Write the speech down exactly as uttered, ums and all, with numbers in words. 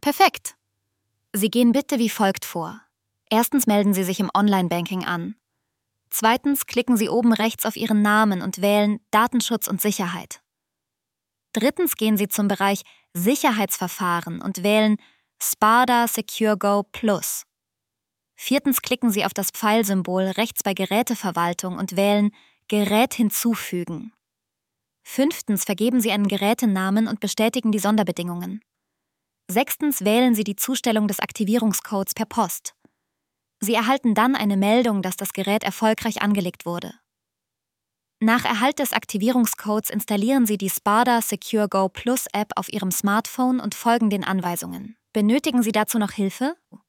Perfekt. Sie gehen bitte wie folgt vor. Erstens melden Sie sich im Online-Banking an. Zweitens klicken Sie oben rechts auf Ihren Namen und wählen Datenschutz und Sicherheit. Drittens gehen Sie zum Bereich Sicherheitsverfahren und wählen Sparda Secure Go Plus. Viertens klicken Sie auf das Pfeilsymbol rechts bei Geräteverwaltung und wählen Gerät hinzufügen. Fünftens vergeben Sie einen Gerätenamen und bestätigen die Sonderbedingungen. Sechstens wählen Sie die Zustellung des Aktivierungscodes per Post. Sie erhalten dann eine Meldung, dass das Gerät erfolgreich angelegt wurde. Nach Erhalt des Aktivierungscodes installieren Sie die Sparda Secure Go Plus App auf Ihrem Smartphone und folgen den Anweisungen. Benötigen Sie dazu noch Hilfe?